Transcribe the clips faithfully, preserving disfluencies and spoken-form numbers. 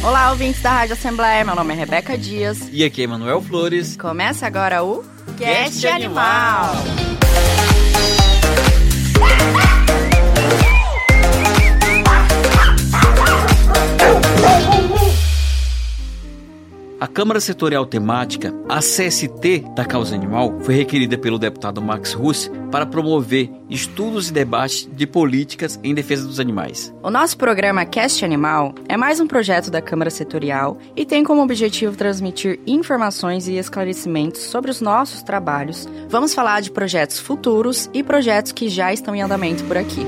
Olá, ouvintes da Rádio Assembleia, meu nome é Rebeca Dias. E aqui é Manuel Flores. Começa agora o Cast Animal. A Câmara Setorial Temática, a C S T da causa animal, foi requerida pelo deputado Max Russi para promover estudos e debates de políticas em defesa dos animais. O nosso programa Cast Animal é mais um projeto da Câmara Setorial e tem como objetivo transmitir informações e esclarecimentos sobre os nossos trabalhos. Vamos falar de projetos futuros e projetos que já estão em andamento por aqui.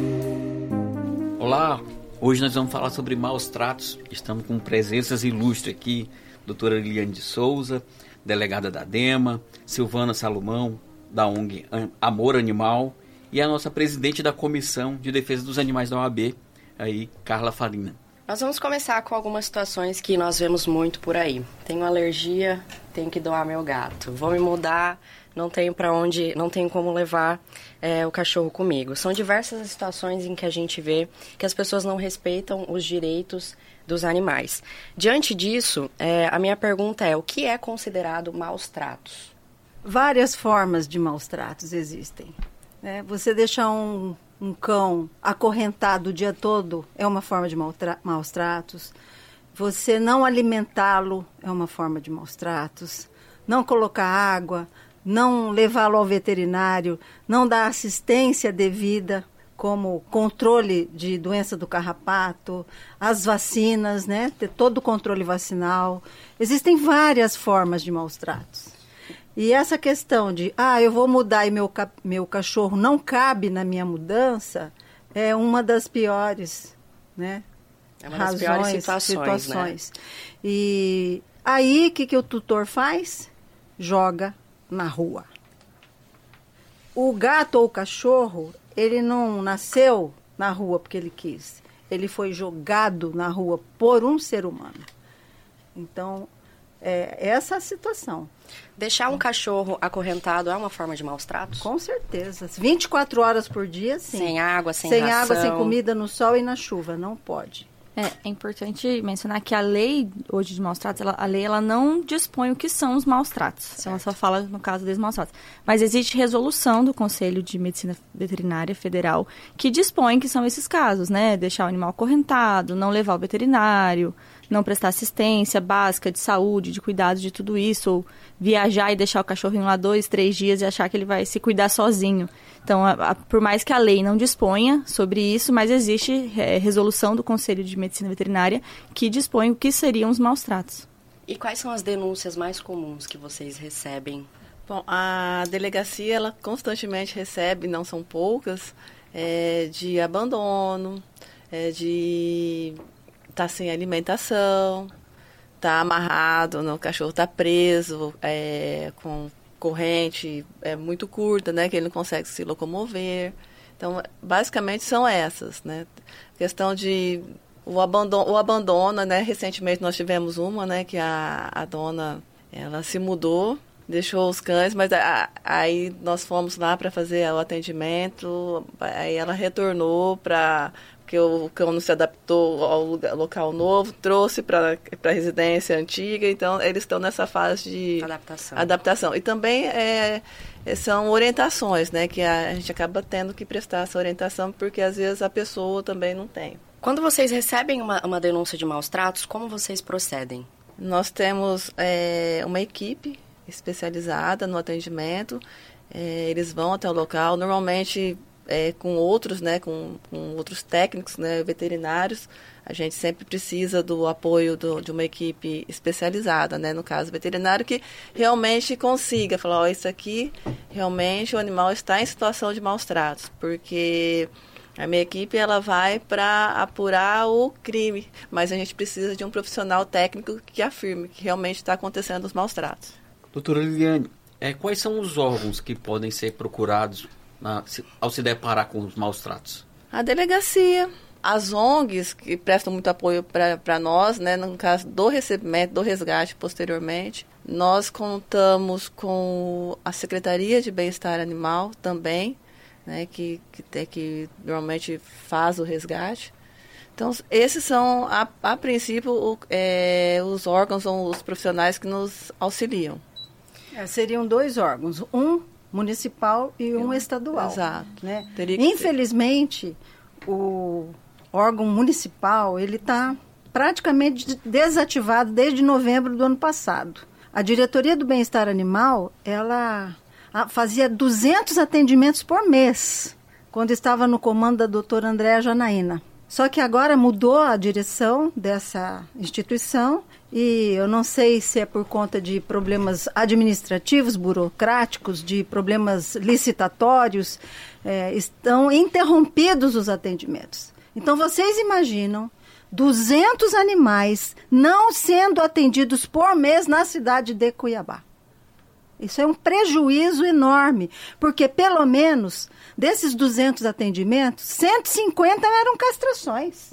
Olá, hoje nós vamos falar sobre maus tratos. Estamos com presenças ilustres aqui. Doutora Liliane de Souza, delegada da DEMA, Silvana Salomão, da O N G Amor Animal, e a nossa presidente da Comissão de Defesa dos Animais da O A B, aí, Carla Farina. Nós vamos começar com algumas situações que nós vemos muito por aí. Tenho alergia, tenho que doar meu gato. Vou me mudar, não tenho para onde, não tenho como levar é, o cachorro comigo. São diversas as situações em que a gente vê que as pessoas não respeitam os direitos dos animais. Diante disso, é, a minha pergunta é: o que é considerado maus tratos? Várias formas de maus tratos existem. Né? Você deixar um, um cão acorrentado o dia todo é uma forma de mau tra- maus tratos. Você não alimentá-lo é uma forma de maus tratos. Não colocar água, não levá-lo ao veterinário, não dar assistência devida, como controle de doença do carrapato, as vacinas, né? Ter todo o controle vacinal. Existem várias formas de maus tratos. E essa questão de, ah, eu vou mudar e meu, ca- meu cachorro não cabe na minha mudança, é uma das piores, né? É uma razões, das piores situações, situações. Né? E aí, o que, que o tutor faz? Joga na rua. O gato ou o cachorro, ele não nasceu na rua porque ele quis. Ele foi jogado na rua por um ser humano. Então, é essa a situação. Deixar um cachorro acorrentado é uma forma de maus tratos? Com certeza. vinte e quatro horas por dia, sim. Sem água, sem, sem ração. água, sem comida, no sol e na chuva. Não pode. É, é importante mencionar que a lei hoje de maus tratos, ela, a lei ela não dispõe o que são os maus tratos. Certo. Ela só fala no caso dos maus tratos. Mas existe resolução do Conselho de Medicina Veterinária Federal que dispõe que são esses casos, né? Deixar o animal acorrentado, não levar ao veterinário, não prestar assistência básica de saúde, de cuidado de tudo isso, ou viajar e deixar o cachorrinho lá dois, três dias e achar que ele vai se cuidar sozinho. Então, a, a, por mais que a lei não disponha sobre isso, mas existe é, resolução do Conselho de Medicina Veterinária que dispõe o que seriam os maus tratos. E quais são as denúncias mais comuns que vocês recebem? Bom, a delegacia, ela constantemente recebe, não são poucas, é, de abandono, é, de estar tá sem alimentação, tá amarrado, o cachorro está preso, é, com corrente é muito curta, né, que ele não consegue se locomover. Então, basicamente são essas, né? Questão de o abandono, o abandono, né? Recentemente nós tivemos uma, né, que a, a dona, ela se mudou, deixou os cães, mas a, aí nós fomos lá para fazer o atendimento, aí ela retornou para porque o cão não se adaptou ao lugar, local novo, trouxe para a residência antiga, então eles estão nessa fase de adaptação. adaptação. E também é, são orientações, né, que a gente acaba tendo que prestar essa orientação, porque às vezes a pessoa também não tem. Quando vocês recebem uma, uma denúncia de maus tratos, como vocês procedem? Nós temos é, uma equipe especializada no atendimento, é, eles vão até o local, normalmente É, com outros, né, com, com outros técnicos, né, veterinários. A gente sempre precisa do apoio do, de uma equipe especializada, né, no caso veterinário, que realmente consiga falar, ó, isso aqui, realmente o animal está em situação de maus tratos, porque a minha equipe ela vai para apurar o crime, mas a gente precisa de um profissional técnico que afirme que realmente está acontecendo os maus tratos. Doutora Liliane, é, quais são os órgãos que podem ser procurados Na, se, ao se deparar com os maus tratos? A delegacia, as O N Gs que prestam muito apoio para nós, né, no caso do recebimento, do resgate posteriormente. Nós contamos com a Secretaria de Bem-Estar Animal também, né, que, que, que normalmente faz o resgate. Então, esses são, a, a princípio, o, é, os órgãos ou os profissionais que nos auxiliam. É, seriam dois órgãos, um municipal e um estadual. Exato. Né? Infelizmente, o órgão municipal ele está praticamente desativado desde novembro do ano passado. A Diretoria do Bem-Estar Animal, ela fazia duzentos atendimentos por mês, quando estava no comando da doutora Andréa Janaína. Só que agora mudou a direção dessa instituição e eu não sei se é por conta de problemas administrativos, burocráticos, de problemas licitatórios, é, estão interrompidos os atendimentos. Então, vocês imaginam duzentos animais não sendo atendidos por mês na cidade de Cuiabá. Isso é um prejuízo enorme, porque pelo menos desses duzentos atendimentos, cento e cinquenta eram castrações.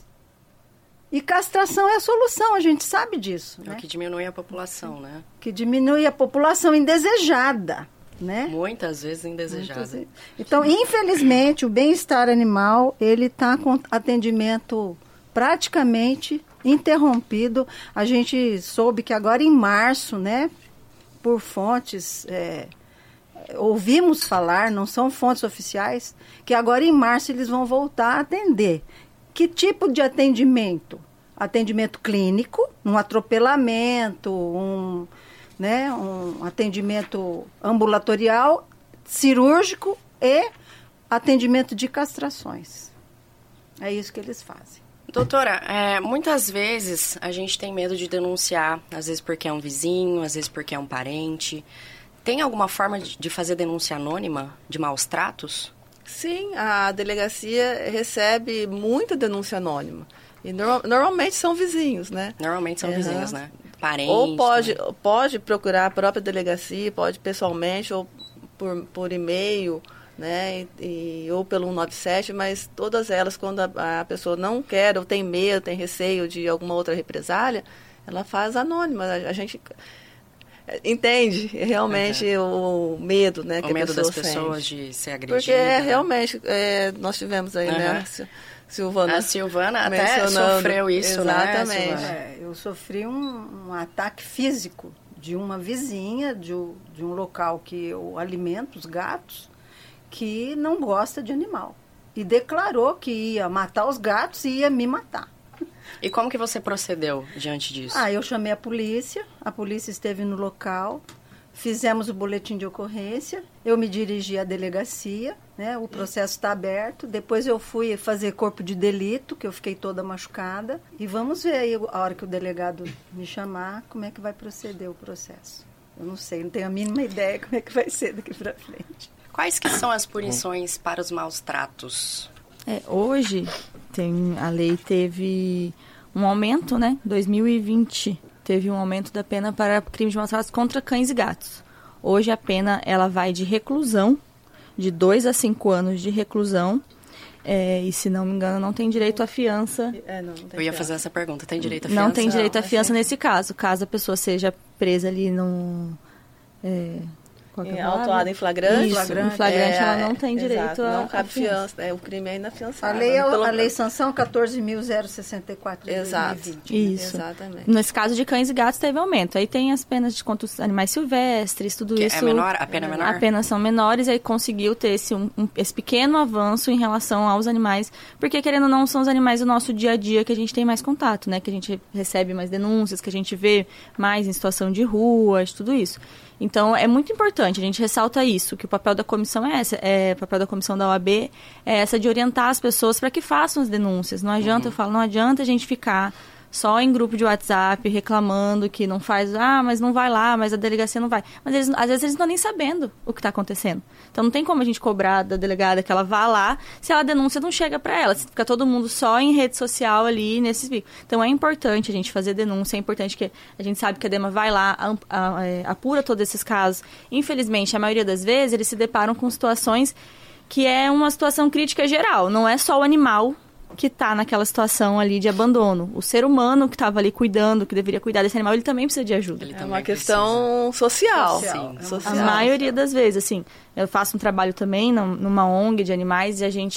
E castração é a solução, a gente sabe disso. É né? o que diminui a população, né? Que diminui a população indesejada, né? Muitas vezes indesejada. Muitas vezes. Então, infelizmente, o bem-estar animal, ele está com atendimento praticamente interrompido. A gente soube que agora em março, né, por fontes, é, ouvimos falar, não são fontes oficiais, que agora em março eles vão voltar a atender. Que tipo de atendimento? Atendimento clínico, um atropelamento, um, né, um atendimento ambulatorial, cirúrgico e atendimento de castrações. É isso que eles fazem. Doutora, é, muitas vezes a gente tem medo de denunciar, às vezes porque é um vizinho, às vezes porque é um parente. Tem alguma forma de, de fazer denúncia anônima de maus tratos? Sim, a delegacia recebe muita denúncia anônima. E no, normalmente são vizinhos, né? Normalmente são uhum. vizinhos, né? Parentes. Ou pode, né? pode procurar a própria delegacia, pode pessoalmente ou por, por e-mail, né? E, e, ou pelo cento e noventa e sete, mas todas elas, quando a, a pessoa não quer ou tem medo, tem receio de alguma outra represália, ela faz anônima. A, a gente entende realmente uhum. o medo, né? O que medo a pessoa das pessoas sente. de ser agredida. Porque é, né? realmente, é, nós tivemos aí, uhum. né? Silvana. A Silvana até sofreu isso, exatamente. né? É, eu sofri um, um ataque físico de uma vizinha de, de um local que eu alimento os gatos, que não gosta de animal. E declarou que ia matar os gatos e ia me matar. E como que você procedeu diante disso? Ah, eu chamei a polícia, a polícia esteve no local, fizemos o boletim de ocorrência, eu me dirigi à delegacia, né? O processo está aberto, depois eu fui fazer corpo de delito, que eu fiquei toda machucada, e vamos ver aí, a hora que o delegado me chamar, como é que vai proceder o processo. Eu não sei, não tenho a mínima ideia como é que vai ser daqui para frente. Quais que são as punições para os maus tratos? É, hoje, tem, a lei teve um aumento, né? dois mil e vinte teve um aumento da pena para crimes de maus tratos contra cães e gatos. Hoje a pena ela vai de reclusão, de dois a cinco anos de reclusão, é, e se não me engano não tem direito à fiança. É, não, não tem Eu ia fiança. fazer essa pergunta, tem direito à fiança? Não tem direito à fiança não, nesse caso, caso a pessoa seja presa ali no... É, É, autuada em flagrante. Isso, flagrante. em flagrante é, ela não tem direito exato, a não cabe fiança. fiança. É, o crime é inafiançável. A lei, é, Pelo... a lei sanção quatorze mil sessenta e quatro de Exato. dois mil e vinte. Isso. Exatamente. Nesse caso de cães e gatos teve aumento. Aí tem as penas de contra os animais silvestres, tudo que isso. É menor? A pena é menor? As penas são menores, aí conseguiu ter esse, um, um, esse pequeno avanço em relação aos animais, porque querendo ou não, são os animais do nosso dia a dia que a gente tem mais contato, né? Que a gente recebe mais denúncias, que a gente vê mais em situação de rua, de tudo isso. Então, é muito importante, a gente ressalta isso, que o papel da comissão é esse, é, o papel da comissão da O A B é essa de orientar as pessoas para que façam as denúncias. Não adianta, uhum. eu falo, não adianta a gente ficar só em grupo de WhatsApp reclamando que não faz, ah, mas não vai lá, mas a delegacia não vai. Mas eles, às vezes eles não estão nem sabendo o que está acontecendo. Então não tem como a gente cobrar da delegada que ela vá lá se a denúncia não chega para ela. Se fica todo mundo só em rede social ali, nesses vídeos. Então é importante a gente fazer denúncia, é importante que a gente sabe que a DEMA vai lá, apura todos esses casos. Infelizmente, a maioria das vezes, eles se deparam com situações que é uma situação crítica geral. Não é só o animal que está naquela situação ali de abandono. O ser humano que estava ali cuidando, que deveria cuidar desse animal, ele também precisa de ajuda. Ele é uma questão social. social. Sim, social. A maioria das vezes, assim, eu faço um trabalho também numa O N G de animais e a gente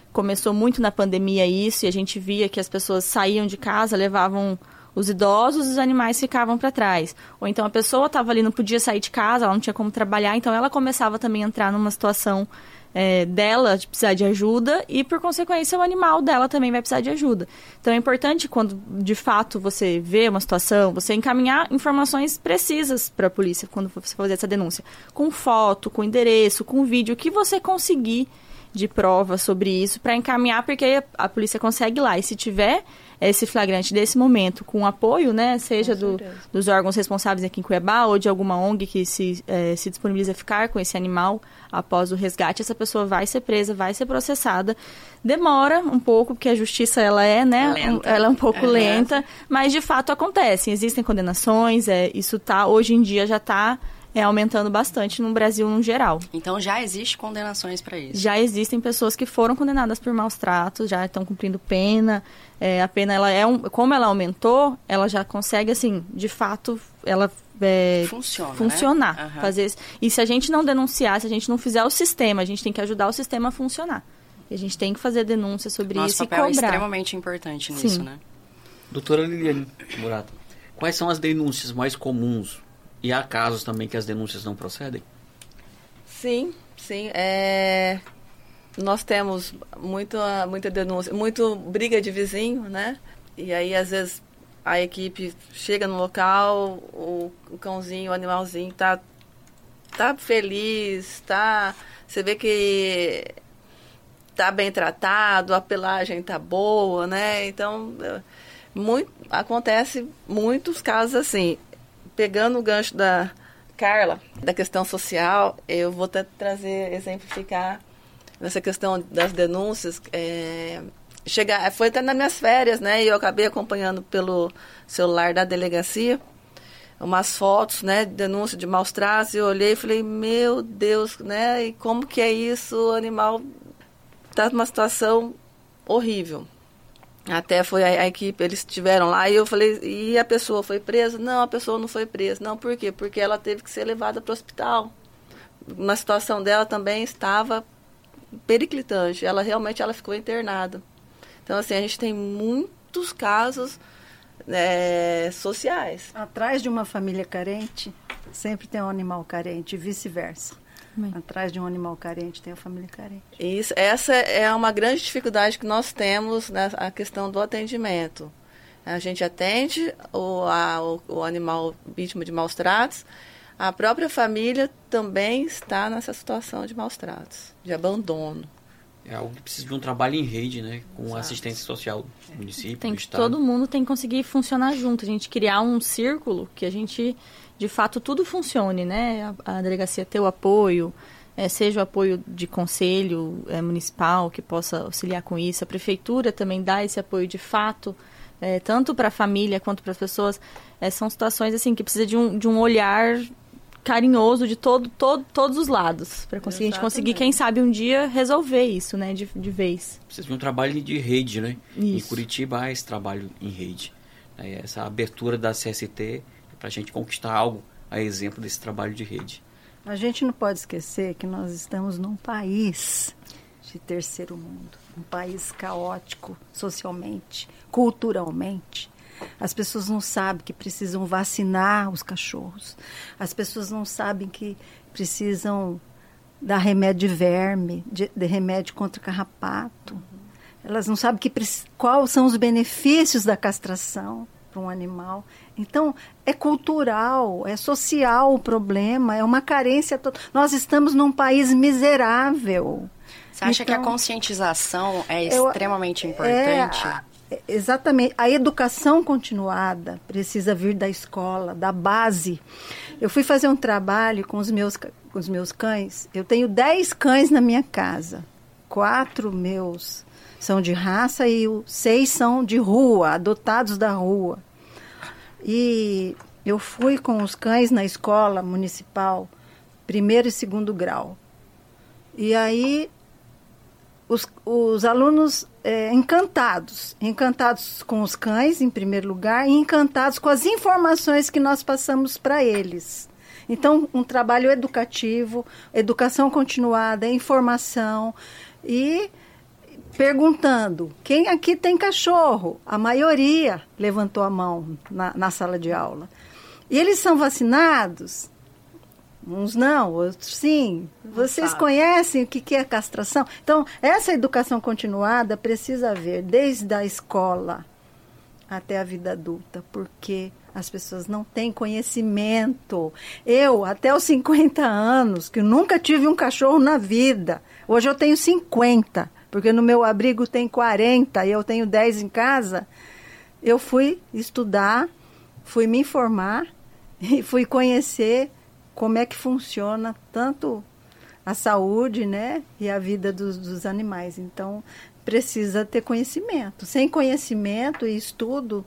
começou muito na pandemia isso, e a gente via que as pessoas saíam de casa, levavam os idosos e os animais ficavam para trás. Ou então a pessoa estava ali, não podia sair de casa, ela não tinha como trabalhar, então ela começava também a entrar numa situação é, dela de precisar de ajuda e, por consequência, o animal dela também vai precisar de ajuda. Então é importante, quando de fato você vê uma situação, você encaminhar informações precisas para a polícia quando você fazer essa denúncia. Com foto, com endereço, com vídeo, o que você conseguir de prova sobre isso para encaminhar, porque a, a polícia consegue ir lá. E se tiver esse flagrante desse momento com apoio, né, seja do, dos órgãos responsáveis aqui em Cuiabá ou de alguma O N G que se, é, se disponibiliza a ficar com esse animal após o resgate, essa pessoa vai ser presa, vai ser processada. Demora um pouco, porque a justiça ela é, né, um, ela é um pouco uhum. lenta, mas de fato acontece. Existem condenações, é, isso tá, hoje em dia já está é, aumentando bastante no Brasil no geral. Então já existe condenações para isso? Já existem pessoas que foram condenadas por maus tratos, já estão cumprindo pena. É, a pena, ela é um, como ela aumentou, ela já consegue, assim, de fato, ela é, Funciona, funcionar. Né? Uhum. Fazer, e se a gente não denunciar, se a gente não fizer o sistema, a gente tem que ajudar o sistema a funcionar. E a gente tem que fazer denúncia sobre Nosso isso e papel cobrar. É extremamente importante nisso, Sim. né? Doutora Liliane Murata, quais são as denúncias mais comuns? E há casos também que as denúncias não procedem? Sim, sim. É... Nós temos muita, muita denúncia, muito briga de vizinho, né? E aí, às vezes, a equipe chega no local, o, o cãozinho, o animalzinho tá, tá feliz, tá... Você vê que tá bem tratado, a pelagem tá boa, né? Então, muito, acontece muitos casos assim. Pegando o gancho da Carla, da questão social, eu vou até trazer, exemplificar nessa questão das denúncias. É, chegar, foi até nas minhas férias, né? E eu acabei acompanhando pelo celular da delegacia umas fotos, né? De denúncia de maus tratos. E eu olhei e falei, meu Deus, né? E como que é isso? O animal está numa situação horrível. Até foi a, a equipe, eles estiveram lá e eu falei, e a pessoa foi presa? Não, a pessoa não foi presa. Não, por quê? Porque ela teve que ser levada para o hospital. Uma situação dela também estava periclitante. Ela realmente ela ficou internada. Então, assim, a gente tem muitos casos é, sociais. Atrás de uma família carente, sempre tem um animal carente e vice-versa. Bem. Atrás de um animal carente tem a família carente. Isso, essa é uma grande dificuldade que nós temos, né, a questão do atendimento. A gente atende o, a, o, o animal vítima de maus tratos, a própria família também está nessa situação de maus tratos, de abandono. É algo que precisa de um trabalho em rede, né, com Exato. assistência social do município, tem do que, estado. Todo mundo tem que conseguir funcionar junto, a gente criar um círculo que a gente... de fato, tudo funcione, né? A, a delegacia ter o apoio, é, seja o apoio de conselho é, municipal, que possa auxiliar com isso. A prefeitura também dá esse apoio de fato, é, tanto para a família quanto para as pessoas. É, são situações, assim, que precisa de um, de um olhar carinhoso de todo, todo, todos os lados, para conseguir, a gente conseguir, quem sabe, um dia resolver isso, né? De, de vez. Precisa de um trabalho de rede, né? Isso. Em Curitiba há esse trabalho em rede. É, essa abertura da C S T... para a gente conquistar algo a exemplo desse trabalho de rede. A gente não pode esquecer que nós estamos num país de terceiro mundo, um país caótico socialmente, culturalmente. As pessoas não sabem que precisam vacinar os cachorros. As pessoas não sabem que precisam dar remédio de verme, de, de remédio contra carrapato. Elas não sabem que, quais são os benefícios da castração para um animal. Então, é cultural, é social o problema, é uma carência total. Nós estamos num país miserável. Você acha então, que a conscientização é extremamente eu, importante? É, exatamente. A educação continuada precisa vir da escola, da base. Eu fui fazer um trabalho com os meus, com os meus cães. Eu tenho dez cães na minha casa. Quatro meus são de raça e seis são de rua, adotados da rua. E eu fui com os cães na escola municipal, primeiro e segundo grau. E aí os, os alunos é, encantados, encantados com os cães, em primeiro lugar, e encantados com as informações que nós passamos para eles. Então, um trabalho educativo, educação continuada, informação, e perguntando, quem aqui tem cachorro? A maioria levantou a mão na, na sala de aula. E eles são vacinados? Uns não, outros sim. Vocês conhecem o que é castração? Então, essa educação continuada precisa haver desde a escola até a vida adulta, porque as pessoas não têm conhecimento. Eu, até os cinquenta anos, que nunca tive um cachorro na vida, hoje eu tenho cinquenta, porque no meu abrigo tem quarenta e eu tenho dez em casa, eu fui estudar, fui me informar e fui conhecer como é que funciona tanto a saúde, né, e a vida dos, dos animais. Então, precisa ter conhecimento. Sem conhecimento e estudo,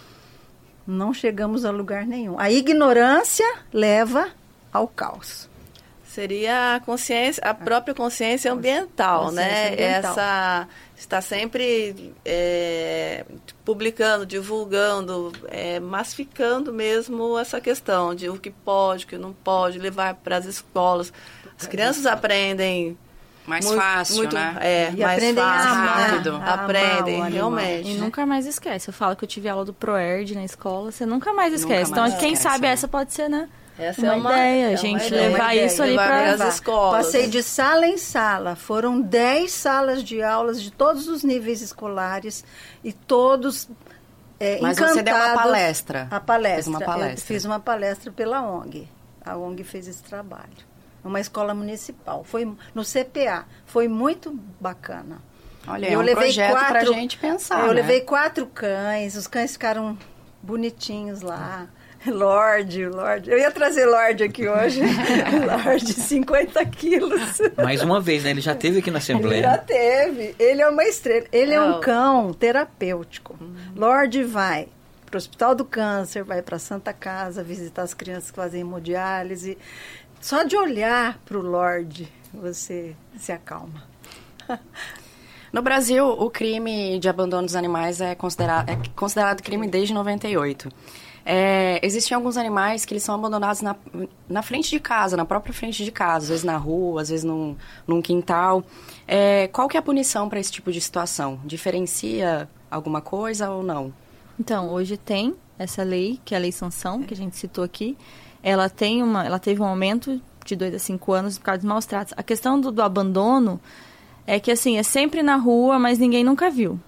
não chegamos a lugar nenhum. A ignorância leva ao caos. Seria a consciência, a própria consciência ambiental, consciência né? Ambiental. Essa está sempre é, publicando, divulgando, é, massificando mesmo essa questão de o que pode, o que não pode, levar para as escolas. As crianças aprendem mais muito, fácil, muito, né? É, e mais aprendem fácil, rápido. né? Aprendem, realmente. E nunca mais esquece. Eu falo que eu tive aula do ProErd na escola, você nunca mais esquece. Nunca mais então, quem esquece, sabe né? essa pode ser, né? Essa uma, é uma ideia, é a gente ideia. levar ideia. isso ali para para as escolas. Passei de sala em sala, foram dez salas de aulas de todos os níveis escolares e todos é, Mas encantados. você deu uma palestra. A palestra. Fez uma palestra. Eu fiz uma palestra pela O N G. A O N G fez esse trabalho. Uma escola municipal. Foi no C P A. Foi muito bacana. Olha, eu é um levei projeto quatro, pra gente pensar, Eu né? levei quatro cães, os cães ficaram bonitinhos lá. Lorde, Lorde. Eu ia trazer Lorde aqui hoje. Lorde, cinquenta quilos. Mais uma vez, né? Ele já esteve aqui na Assembleia. Ele já teve. Ele é uma estrela. Ele é, É um o- cão terapêutico. Uhum. Lorde vai para o Hospital do Câncer, vai para a Santa Casa, visitar as crianças que fazem hemodiálise. Só de olhar para o Lorde, você se acalma. No Brasil, o crime de abandono dos animais é considerado, é considerado crime desde noventa e oito. É, existem alguns animais que eles são abandonados na, na frente de casa, na própria frente de casa, às vezes na rua, às vezes num, num quintal. É, qual que é a punição para esse tipo de situação? Diferencia alguma coisa ou não? Então, hoje tem essa lei, que é a Lei Sanção, que a gente citou aqui. Ela, tem uma, ela teve um aumento de dois a cinco anos por causa dos maus tratos. A questão do, do abandono é que, assim, é sempre na rua, mas ninguém nunca viu.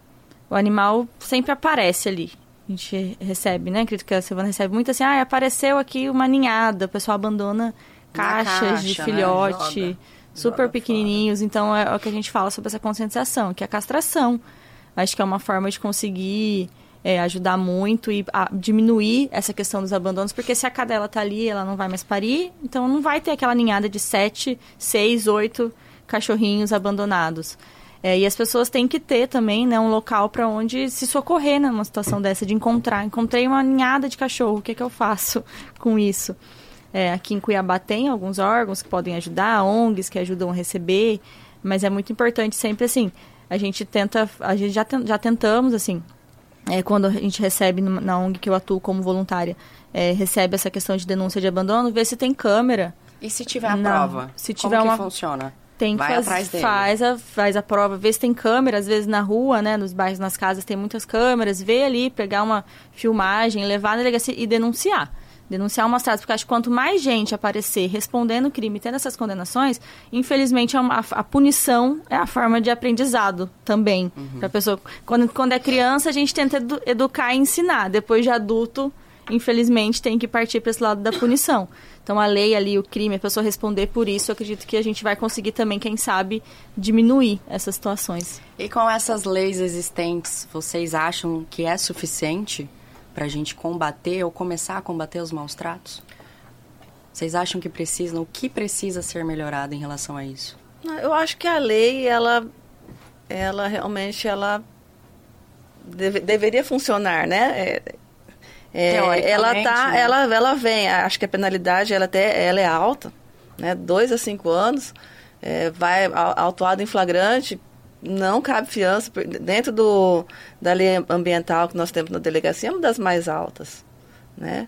O animal sempre aparece ali. A gente recebe, né? Acredito que a Silvana recebe muito assim, ah, apareceu aqui uma ninhada, o pessoal abandona caixas caixa, de né? filhote, Joga, super joga pequenininhos. Então, é o que a gente fala sobre essa conscientização, que é a castração. Acho que é uma forma de conseguir é, ajudar muito e a, diminuir essa questão dos abandonos, porque se a cadela tá ali, ela não vai mais parir, então não vai ter aquela ninhada de sete, seis, oito cachorrinhos abandonados. É, e as pessoas têm que ter também, né, um local para onde se socorrer numa situação dessa, de encontrar. Encontrei uma ninhada de cachorro, o que, é que eu faço com isso? É, aqui em Cuiabá tem alguns órgãos que podem ajudar, O N Gs que ajudam a receber, mas é muito importante sempre, assim, a gente tenta, a gente já, já tentamos, assim, é, quando a gente recebe na O N G que eu atuo como voluntária, é, recebe essa questão de denúncia de abandono, ver se tem câmera. E se tiver a Não, prova? se tiver como uma- que funciona? Tem que Vai faz, atrás dele. faz, a, faz a prova, vê se tem câmera, às vezes na rua, né, nos bairros, nas casas tem muitas câmeras, vê ali, pegar uma filmagem, levar na delegacia e denunciar. Denunciar o maus tratos, porque acho que quanto mais gente aparecer respondendo o crime, tendo essas condenações, infelizmente a, a, a punição é a forma de aprendizado também. Uhum. Pra pessoa, quando, quando é criança, a gente tenta edu, educar e ensinar, depois de adulto, infelizmente, tem que partir para esse lado da punição. Então, a lei ali, o crime, a pessoa responder por isso, eu acredito que a gente vai conseguir também, quem sabe, diminuir essas situações. E com essas leis existentes, vocês acham que é suficiente para a gente combater ou começar a combater os maus tratos? Vocês acham que precisam, o que precisa ser melhorado em relação a isso? Eu acho que a lei, ela, ela realmente, ela deve, deveria funcionar, né? É, é, ela tá, né? ela, ela vem, acho que a penalidade, ela até, ela é alta, né? Dois a cinco anos, é, vai autuado em flagrante, não cabe fiança, dentro do, da lei ambiental que nós temos na delegacia, é uma das mais altas, né?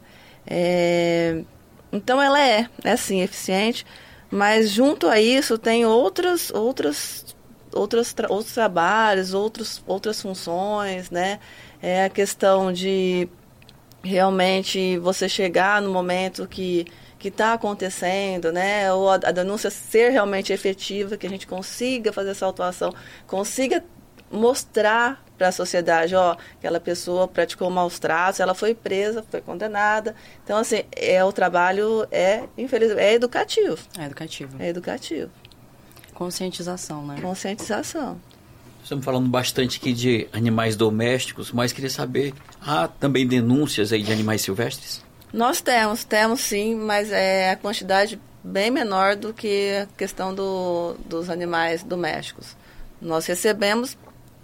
É, então, ela é, é sim, eficiente, mas junto a isso tem outras, outras outros, tra outros trabalhos, outros, outras funções, né? É a questão de realmente você chegar no momento que que está acontecendo, né? Ou a, a denúncia ser realmente efetiva, que a gente consiga fazer essa autuação, consiga mostrar para a sociedade, ó, aquela pessoa praticou maus tratos, ela foi presa, foi condenada. Então, assim, é, o trabalho é, infelizmente, é educativo. É educativo. É educativo. Conscientização, né? Conscientização. Estamos falando bastante aqui de animais domésticos, mas queria saber, há também denúncias aí de animais silvestres? Nós temos, temos sim, mas é a quantidade bem menor do que a questão do, dos animais domésticos. Nós recebemos,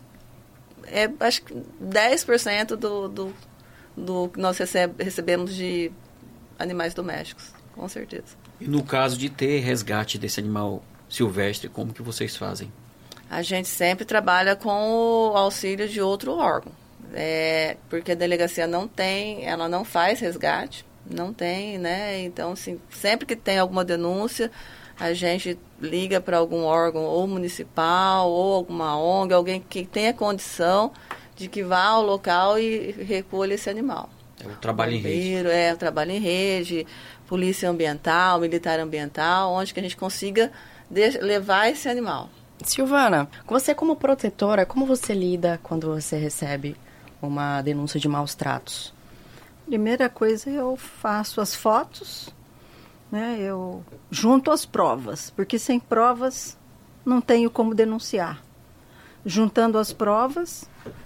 é, acho que dez por cento do, do, do que nós recebe, recebemos de animais domésticos, com certeza. E no caso de ter resgate desse animal silvestre, como que vocês fazem? A gente sempre trabalha com o auxílio de outro órgão. É, porque a delegacia não tem, ela não faz resgate, não tem, né? Então, assim, sempre que tem alguma denúncia, a gente liga para algum órgão, ou municipal, ou alguma O N G, alguém que tenha condição de que vá ao local e recolha esse animal. É o trabalho em rede. É, o trabalho em rede, polícia ambiental, militar ambiental, onde que a gente consiga levar esse animal. Silvana, você como protetora, como você lida quando você recebe uma denúncia de maus tratos? Primeira coisa, eu faço as fotos, né? Eu junto as provas, porque sem provas não tenho como denunciar. Juntando as provas,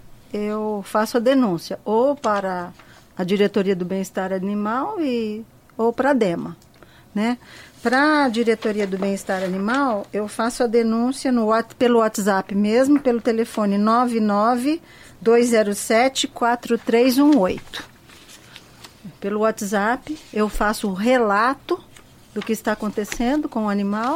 eu faço a denúncia, ou para a Diretoria do Bem-Estar Animal e, ou para a DEMA, né? Para a Diretoria do Bem-Estar Animal, eu faço a denúncia no, pelo WhatsApp mesmo, pelo telefone nove nove dois zero sete quatro três um oito. Pelo WhatsApp, eu faço o relato do que está acontecendo com o animal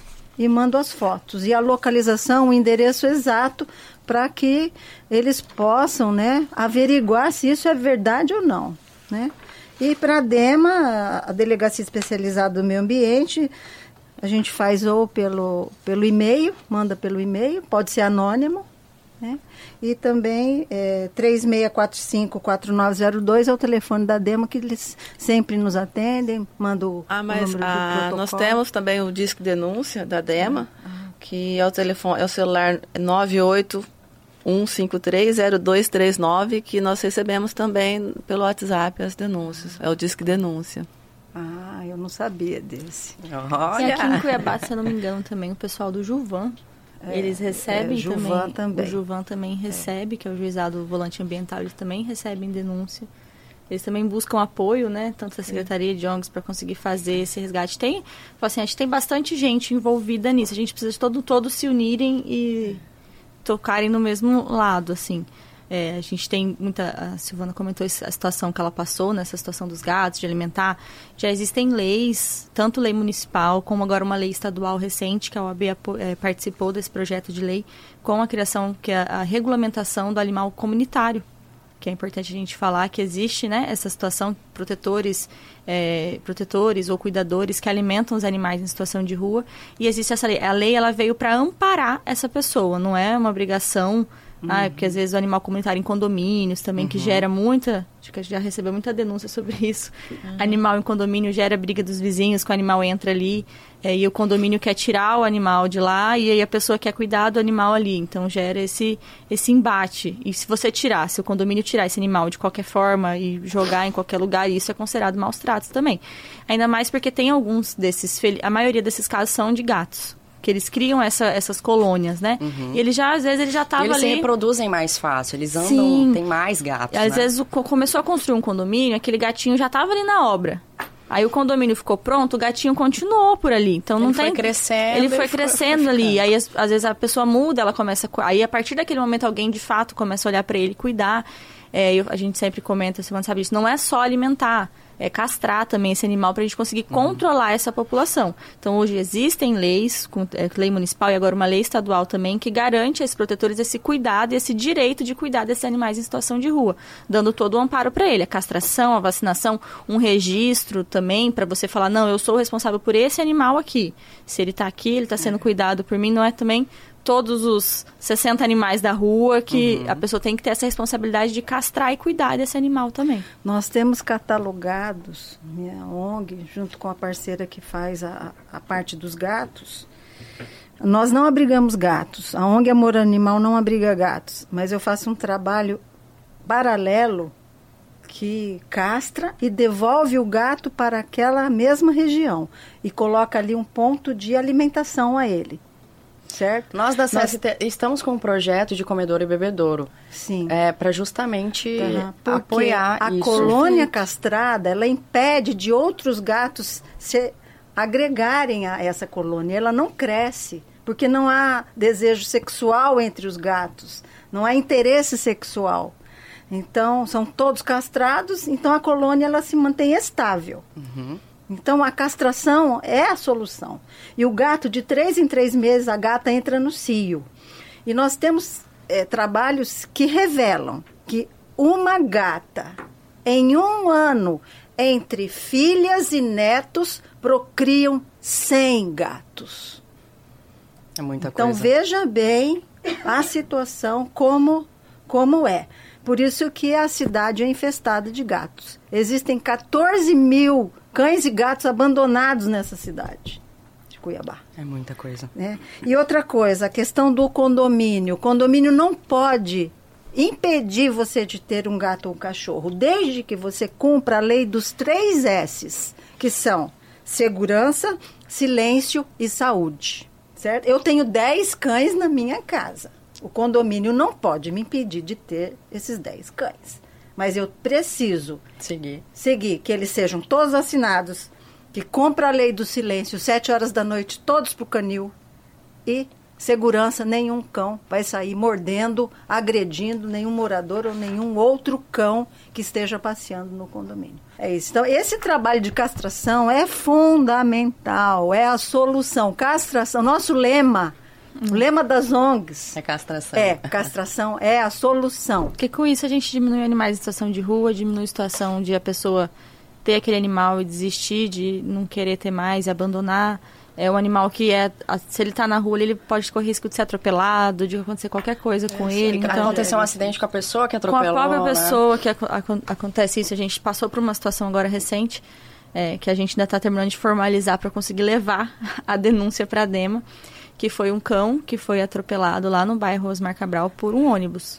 e mando as fotos. E a localização, o endereço exato, para que eles possam, né, averiguar se isso é verdade ou não, né? E para a DEMA, a Delegacia Especializada do Meio Ambiente, a gente faz ou pelo, pelo e-mail, manda pelo e-mail, pode ser anônimo, né? E também é, três seis quatro cinco quatro nove zero dois é o telefone da DEMA, que eles sempre nos atendem, mandam ah, mas o número a, do protocolo. Nós temos também o disco denúncia da DEMA, ah. que é o telefone, é o celular nove oito um cinco três zero dois três nove, que nós recebemos também pelo WhatsApp as denúncias. É o disco denúncia. Ah, eu não sabia desse. Olha. E aqui em Cuiabá, se eu não me engano, também o pessoal do Juvan, é, eles recebem é, Juvan também, também. O Juvan também recebe, é. que é o Juizado Volante Ambiental, eles também recebem denúncia. Eles também buscam apoio, né, tanto da Secretaria de O N Gs para conseguir fazer esse resgate. Tem, assim, a gente tem bastante gente envolvida nisso. A gente precisa de todo, todos se unirem e tocarem no mesmo lado, assim. É, a gente tem muita... A Silvana comentou a situação que ela passou, nessa situação dos gatos, de alimentar. Já existem leis, tanto lei municipal, como agora uma lei estadual recente, que a O A B é, participou desse projeto de lei, com a criação, que é a regulamentação do animal comunitário, que é importante a gente falar que existe, né, essa situação, protetores, é, protetores ou cuidadores que alimentam os animais em situação de rua, e existe essa lei. A lei, ela veio para amparar essa pessoa, não é uma obrigação, uhum. ah, porque às vezes o animal comunitário em condomínios também, uhum. que gera muita, acho que a gente já recebeu muita denúncia sobre isso, uhum. animal em condomínio gera briga dos vizinhos, que o animal entra ali, é, e o condomínio quer tirar o animal de lá, e aí a pessoa quer cuidar do animal ali, então gera esse, esse embate. E se você tirar, se o condomínio tirar esse animal de qualquer forma e jogar em qualquer lugar, isso é considerado maus tratos também. Ainda mais porque tem alguns desses, a maioria desses casos são de gatos, que eles criam essa, essas colônias, né? Uhum. E eles já, às vezes, eles já estavam ali... Eles se reproduzem mais fácil, eles andam, Sim. tem mais gatos, Às né? vezes o, começou a construir um condomínio, aquele gatinho já estava ali na obra. Aí o condomínio ficou pronto, o gatinho continuou por ali. Então não ele tem... foi crescendo. Ele foi crescendo foi ali. Aí às, às vezes a pessoa muda, ela começa a... Aí a partir daquele momento alguém de fato começa a olhar para ele, cuidar. É, eu, a gente sempre comenta, você não sabe disso, não é só alimentar. é, castrar também esse animal para a gente conseguir uhum. controlar essa população. Então, hoje existem leis, com, é, lei municipal e agora uma lei estadual também, que garante a esses protetores esse cuidado e esse direito de cuidar desses animais em situação de rua, dando todo o amparo para ele. A castração, a vacinação, um registro também para você falar, não, eu sou o responsável por esse animal aqui. Se ele está aqui, ele está sendo é. cuidado por mim, não é também todos os sessenta animais da rua que uhum. a pessoa tem que ter essa responsabilidade de castrar e cuidar desse animal também. Nós temos catalogados, minha O N G, junto com a parceira que faz a, a parte dos gatos, nós não abrigamos gatos. A O N G Amor Animal não abriga gatos, mas eu faço um trabalho paralelo que castra e devolve o gato para aquela mesma região e coloca ali um ponto de alimentação a ele. Certo? Nós da C S T Nós... estamos com um projeto de comedouro e bebedouro. Sim. É, para justamente uhum. apoiar a isso. A colônia castrada, ela impede de outros gatos se agregarem a essa colônia. Ela não cresce, porque não há desejo sexual entre os gatos. Não há interesse sexual. Então, são todos castrados, então a colônia ela se mantém estável. Uhum. Então, a castração é a solução. E o gato, de três em três meses, a gata entra no cio. E nós temos é, trabalhos que revelam que uma gata, em um ano, entre filhas e netos, procriam cem gatos. É muita então, coisa. Então, veja bem a situação como, como é. Por isso que a cidade é infestada de gatos. Existem quatorze mil cães e gatos abandonados nessa cidade de Cuiabá. É muita coisa. Né? E outra coisa, a questão do condomínio. O condomínio não pode impedir você de ter um gato ou um cachorro, desde que você cumpra a lei dos três S's, que são segurança, silêncio e saúde. Certo? Eu tenho dez cães na minha casa. O condomínio não pode me impedir de ter esses dez cães. Mas eu preciso seguir. seguir, que eles sejam todos vacinados, que cumpra a lei do silêncio, sete horas da noite, todos para o canil. E segurança, nenhum cão vai sair mordendo, agredindo nenhum morador ou nenhum outro cão que esteja passeando no condomínio. É isso. Então, esse trabalho de castração é fundamental, é a solução. Castração, nosso lema... O lema das O N Gs... É castração. É, castração é a solução. Porque com isso a gente diminui animais em situação de rua, diminui a situação de a pessoa ter aquele animal e desistir de não querer ter mais e abandonar. É um animal que, é, se ele está na rua, ele pode correr risco de ser atropelado, de acontecer qualquer coisa com é, ele. Então, acontecer um acidente com a pessoa que atropelou. Com a própria né? pessoa que ac ac acontece isso. A gente passou por uma situação agora recente, é, que a gente ainda está terminando de formalizar para conseguir levar a denúncia para a DEMA, que foi um cão que foi atropelado lá no bairro Osmar Cabral por um ônibus.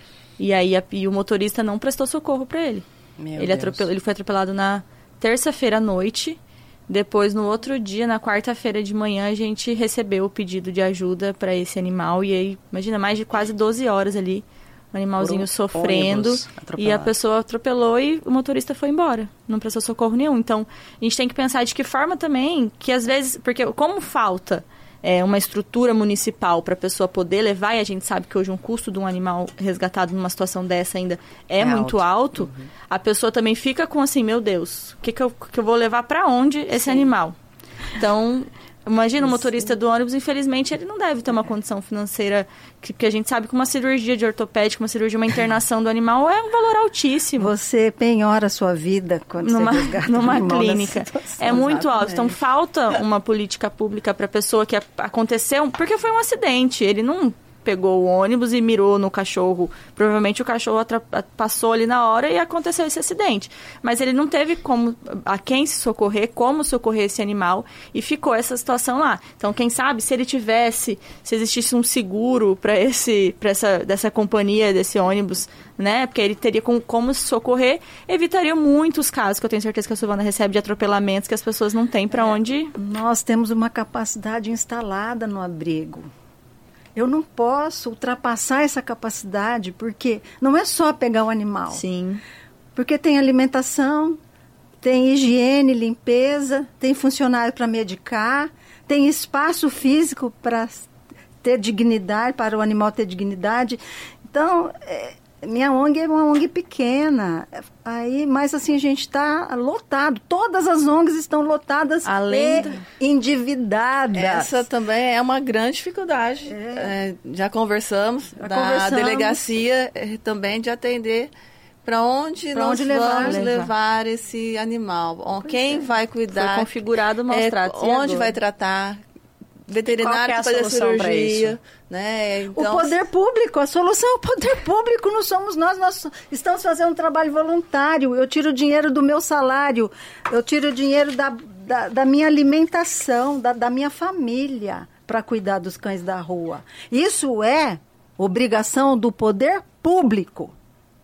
E aí a, e o motorista não prestou socorro para ele. Meu ele, Deus. atropelou, ele foi atropelado na terça-feira à noite. Depois, no outro dia, na quarta-feira de manhã, a gente recebeu o pedido de ajuda para esse animal. E aí, imagina, mais de quase doze horas ali, o animalzinho um sofrendo. E a pessoa atropelou e o motorista foi embora. Não prestou socorro nenhum. Então, a gente tem que pensar de que forma também, que às vezes... Porque como falta... É, uma estrutura municipal para a pessoa poder levar, e a gente sabe que hoje um custo de um animal resgatado numa situação dessa ainda é, é muito alto, alto uhum. A pessoa também fica com assim, meu Deus, o que, que, eu, que eu vou levar para onde esse Sim. animal? Então, imagina o motorista do ônibus, infelizmente, ele não deve ter uma condição financeira, que, que a gente sabe que uma cirurgia de ortopédica, uma cirurgia, uma internação do animal é um valor altíssimo. Você penhora a sua vida quando numa, você resgata numa um clínica. É muito alto. Então, falta uma política pública para a pessoa que aconteceu, porque foi um acidente. Ele não pegou o ônibus e mirou no cachorro. Provavelmente o cachorro passou ali na hora e aconteceu esse acidente. Mas ele não teve como a quem se socorrer, como socorrer esse animal, e ficou essa situação lá. Então, quem sabe, se ele tivesse, se existisse um seguro para esse, para essa dessa companhia, desse ônibus, né? Porque ele teria com, como se socorrer, evitaria muitos casos que eu tenho certeza que a Silvana recebe de atropelamentos que as pessoas não têm para onde. Nós temos uma capacidade instalada no abrigo. Eu não posso ultrapassar essa capacidade, porque não é só pegar o animal. Sim. Porque tem alimentação, tem higiene, limpeza, tem funcionário para medicar, tem espaço físico para ter dignidade, para o animal ter dignidade. Então, é, minha O N G é uma O N G pequena, aí, mas assim, a gente está lotado, todas as O N Gs estão lotadas Além e da... endividadas. Essa também é uma grande dificuldade. É. É, já conversamos já da conversamos. delegacia é, também de atender para onde pra nós onde levar, vamos levar. levar esse animal. Pois Quem é. vai cuidar? Foi configurado o maus tratos. É, onde vai tratar? Veterinário que para fazer a cirurgia, né? Então, o poder público, a solução é o poder público, não somos nós, nós estamos fazendo um trabalho voluntário, eu tiro o dinheiro do meu salário, eu tiro o dinheiro da, da, da minha alimentação, da, da minha família, para cuidar dos cães da rua. Isso é obrigação do poder público.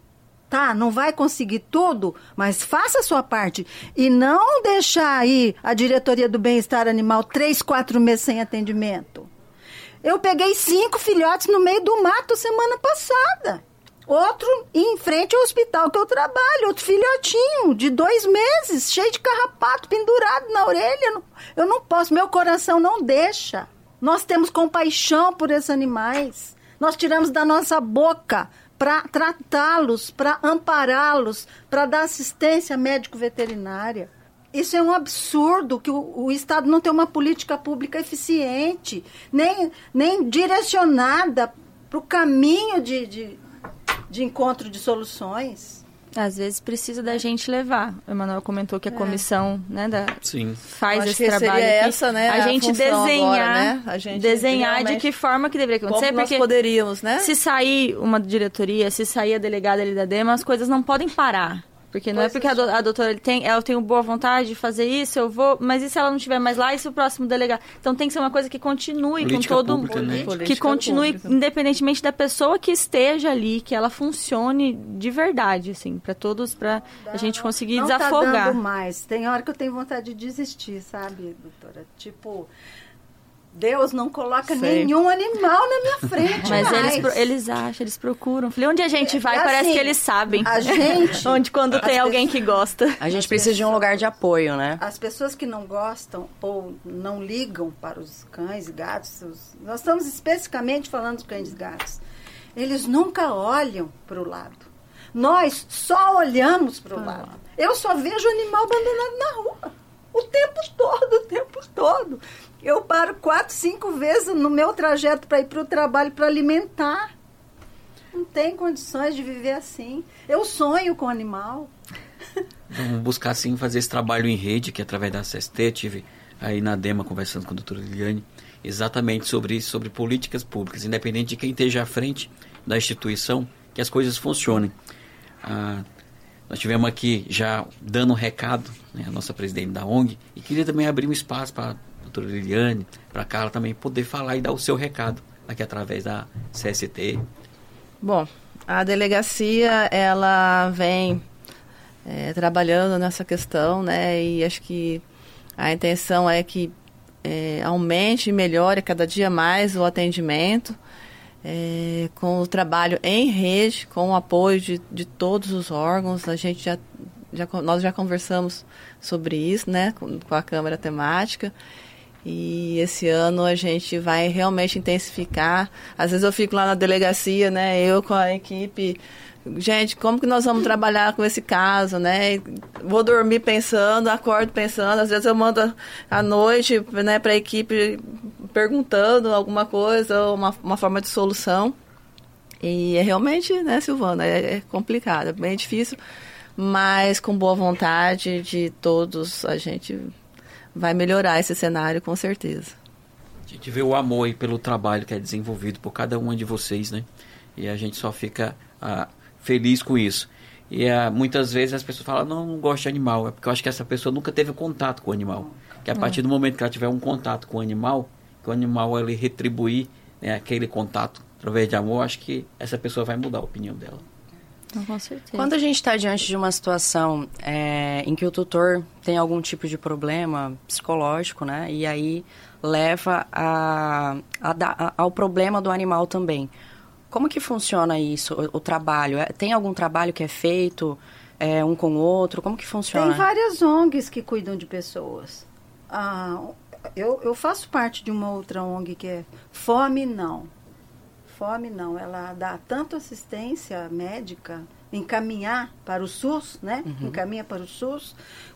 Tá, não vai conseguir tudo, mas faça a sua parte. E não deixar aí a diretoria do bem-estar animal três, quatro meses sem atendimento. Eu peguei cinco filhotes no meio do mato semana passada. Outro em frente ao hospital que eu trabalho, outro filhotinho de dois meses, cheio de carrapato pendurado na orelha. Eu não, eu não posso, meu coração não deixa. Nós temos compaixão por esses animais. Nós tiramos da nossa boca para tratá-los, para ampará-los, para dar assistência médico-veterinária. Isso é um absurdo, que o, o Estado não tem uma política pública eficiente, nem, nem direcionada para o caminho de, de, de encontro de soluções. Às vezes precisa da gente levar. O Emanuel comentou que a comissão, é. né, da, Sim. faz acho esse que trabalho seria aqui. essa, né, a, a gente desenhar, agora, né? A gente desenhar de que forma que deveria acontecer. Como porque nós poderíamos, né? Se sair uma diretoria, se sair a delegada ali da DEMA, as coisas não podem parar. Porque não pois é porque a, do, a doutora ele tem, ela tem boa vontade de fazer isso, eu vou, mas e se ela não estiver mais lá, e se o próximo delegado? Então tem que ser uma coisa que continue política com todo pública, né? que continue pública. Independentemente da pessoa que esteja ali, que ela funcione de verdade, assim, para todos, para a gente conseguir não desafogar. Tá dando mais. Tem hora que eu tenho vontade de desistir, sabe, doutora? Tipo, Deus não coloca Sei. nenhum animal na minha frente. Mas mais. eles, eles acham, eles procuram. Falei, onde a gente vai, é, parece assim, que eles sabem. A gente... onde quando tem alguém que gosta. A gente precisa de um lugar de apoio, né? As pessoas que não gostam ou não ligam para os cães e gatos, os, nós estamos especificamente falando dos cães e gatos, eles nunca olham para o lado. Nós só olhamos para o lado. Eu só vejo animal abandonado na rua. O tempo todo, o tempo todo. Eu paro quatro, cinco vezes no meu trajeto para ir para o trabalho para alimentar. Não tem condições de viver assim. Eu sonho com animal. Vamos buscar, sim, fazer esse trabalho em rede, que através da C S T, tive aí na DEMA conversando com a doutora Liliane, exatamente sobre isso, sobre políticas públicas, independente de quem esteja à frente da instituição, que as coisas funcionem. Ah, nós tivemos aqui já dando um recado, né, a nossa presidente da O N G, e queria também abrir um espaço para a doutora Liliane, para a Carla também poder falar e dar o seu recado aqui através da C S T. Bom, a delegacia, ela vem é, trabalhando nessa questão, né, e acho que a intenção é que é, aumente e melhore cada dia mais o atendimento, É, com o trabalho em rede, com o apoio de, de todos os órgãos. A gente já, já, nós já conversamos sobre isso, né, com, com a Câmara Temática, e esse ano a gente vai realmente intensificar. Às vezes eu fico lá na delegacia, né, eu com a equipe, gente, como que nós vamos trabalhar com esse caso, né? Vou dormir pensando, acordo pensando, às vezes eu mando à noite, né, para a equipe perguntando alguma coisa, uma, uma forma de solução. E é realmente, né, Silvana, é, é complicado, é bem difícil, mas com boa vontade de todos a gente vai melhorar esse cenário com certeza. A gente vê o amor aí pelo trabalho que é desenvolvido por cada uma de vocês, né? E a gente só fica ah, feliz com isso. E ah, muitas vezes as pessoas falam, não, não gosto de animal, é porque eu acho que essa pessoa nunca teve contato com o animal. Que a partir do momento que ela tiver um contato com o animal, que o animal ele retribuir, né, aquele contato através de amor, acho que essa pessoa vai mudar a opinião dela. Então, com certeza. Quando a gente está diante de uma situação é, em que o tutor tem algum tipo de problema psicológico, né, e aí leva a, a, a, ao problema do animal também, como que funciona isso, o, o trabalho? É, tem algum trabalho que é feito é, um com o outro? Como que funciona? Tem várias O N Gs que cuidam de pessoas. Ah, eu, eu faço parte de uma outra O N G que é Fome Não. fome, não. Ela dá tanto assistência médica, encaminhar para o SUS, né? Uhum. Encaminha para o SUS,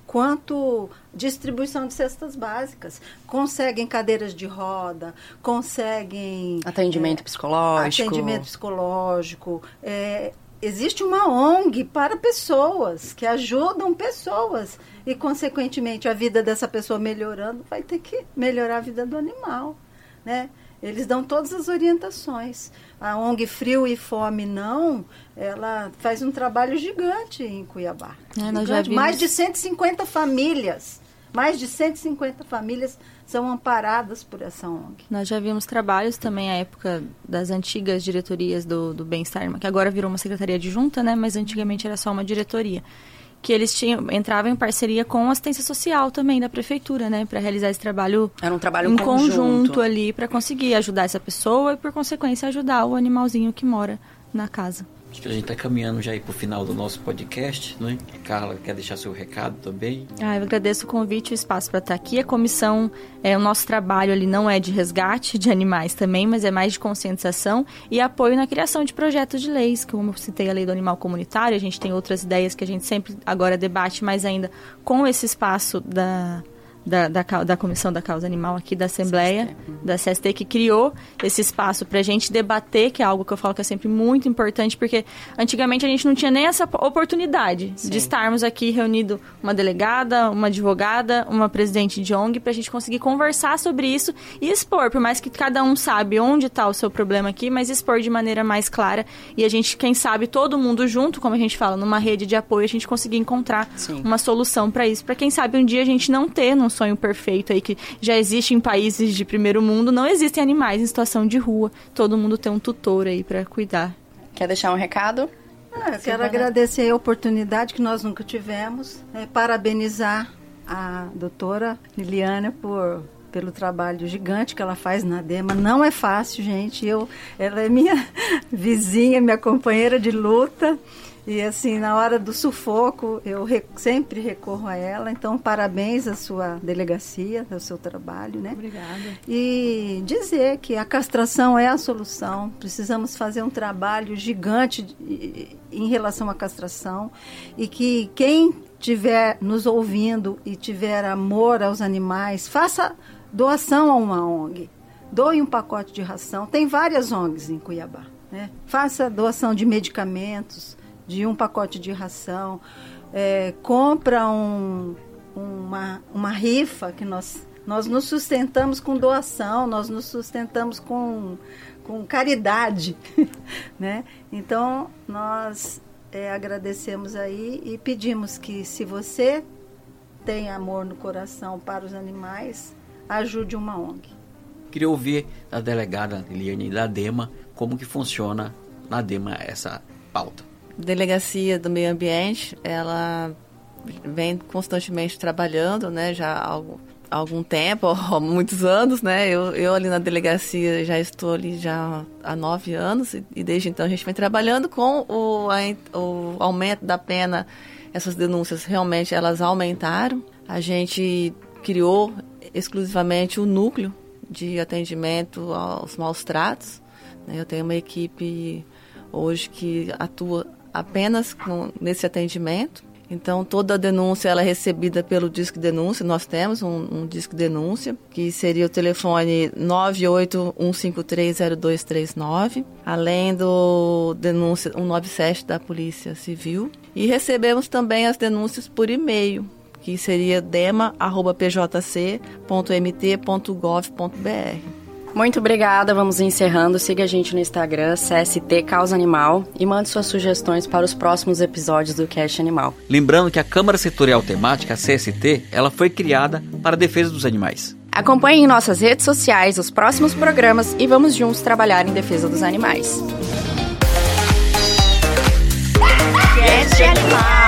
quanto distribuição de cestas básicas. Conseguem cadeiras de roda, conseguem... Atendimento é, psicológico. Atendimento psicológico. É, existe uma O N G para pessoas, que ajudam pessoas. E, consequentemente, a vida dessa pessoa melhorando, vai ter que melhorar a vida do animal, né? Eles dão todas as orientações. A O N G Frio e Fome Não, ela faz um trabalho gigante em Cuiabá. É, nós já vimos... Mais de cento e cinquenta famílias, mais de cento e cinquenta famílias são amparadas por essa O N G. Nós já vimos trabalhos também à época das antigas diretorias do, do Bem-Estar, que agora virou uma secretaria adjunta, né? Mas antigamente era só uma diretoria. Que eles tinham, entravam em parceria com a assistência social também da prefeitura, né? Para realizar esse trabalho, Era um trabalho em conjunto, conjunto ali, para conseguir ajudar essa pessoa e, por consequência, ajudar o animalzinho que mora na casa. Acho que a gente está caminhando já aí para o final do nosso podcast, né? Carla, quer deixar seu recado também? Ah, eu agradeço o convite e o espaço para estar aqui. A comissão, é, o nosso trabalho ali não é de resgate de animais também, mas é mais de conscientização e apoio na criação de projetos de leis, como eu citei a lei do animal comunitário, a gente tem outras ideias que a gente sempre agora debate, mais ainda com esse espaço da... Da, da, da Comissão da Causa Animal aqui da Assembleia, C S T. Da C S T, que criou esse espaço para a gente debater, que é algo que eu falo que é sempre muito importante, porque antigamente a gente não tinha nem essa oportunidade Sim. de estarmos aqui reunido uma delegada, uma advogada, uma presidente de O N G, para a gente conseguir conversar sobre isso e expor, por mais que cada um sabe onde está o seu problema aqui, mas expor de maneira mais clara e a gente, quem sabe, todo mundo junto, como a gente fala, numa rede de apoio, a gente conseguir encontrar Sim. uma solução para isso, para quem sabe um dia a gente não ter, não sonho perfeito aí que já existe em países de primeiro mundo, não existem animais em situação de rua, todo mundo tem um tutor aí para cuidar. Quer deixar um recado? Ah, eu quero agradecer a oportunidade que nós nunca tivemos, é, parabenizar a doutora Liliana por, pelo trabalho gigante que ela faz na DEMA. Não é fácil, gente, eu, ela é minha vizinha, minha companheira de luta. E assim, na hora do sufoco, eu re- sempre recorro a ela. Então, parabéns à sua delegacia, ao seu trabalho, né? Obrigada. E dizer que a castração é a solução. Precisamos fazer um trabalho gigante em relação à castração. E que quem estiver nos ouvindo e tiver amor aos animais, faça doação a uma O N G. Doe um pacote de ração. Tem várias O N Gs em Cuiabá, né? Faça doação de medicamentos, de um pacote de ração, é, compra um, uma, uma rifa, que nós, nós nos sustentamos com doação, nós nos sustentamos com, com caridade, né? Então, nós é, agradecemos aí e pedimos que, se você tem amor no coração para os animais, ajude uma O N G. Queria ouvir da delegada Liliane da DEMA como que funciona na DEMA essa pauta. Delegacia do Meio Ambiente, ela vem constantemente trabalhando, né, já há algum, há algum tempo, há muitos anos, né, eu, eu ali na delegacia já estou ali já há nove anos e, e desde então a gente vem trabalhando com o, a, o aumento da pena. Essas denúncias realmente elas aumentaram, a gente criou exclusivamente o núcleo de atendimento aos maus tratos, né, eu tenho uma equipe hoje que atua apenas com, nesse atendimento. Então, toda a denúncia ela é recebida pelo Disque Denúncia. Nós temos um, um Disque Denúncia, que seria o telefone nove oito um cinco três zero dois três nove, além do denúncia cento e noventa e sete da Polícia Civil. E recebemos também as denúncias por e-mail, que seria dema arroba p j c ponto m t ponto gov ponto b r. Muito obrigada, vamos encerrando. Siga a gente no Instagram, C S T Causa Animal, e mande suas sugestões para os próximos episódios do Cast Animal. Lembrando que a Câmara Setorial Temática, a C S T, ela foi criada para a defesa dos animais. Acompanhe em nossas redes sociais os próximos programas e vamos juntos trabalhar em defesa dos animais. Cast Animal.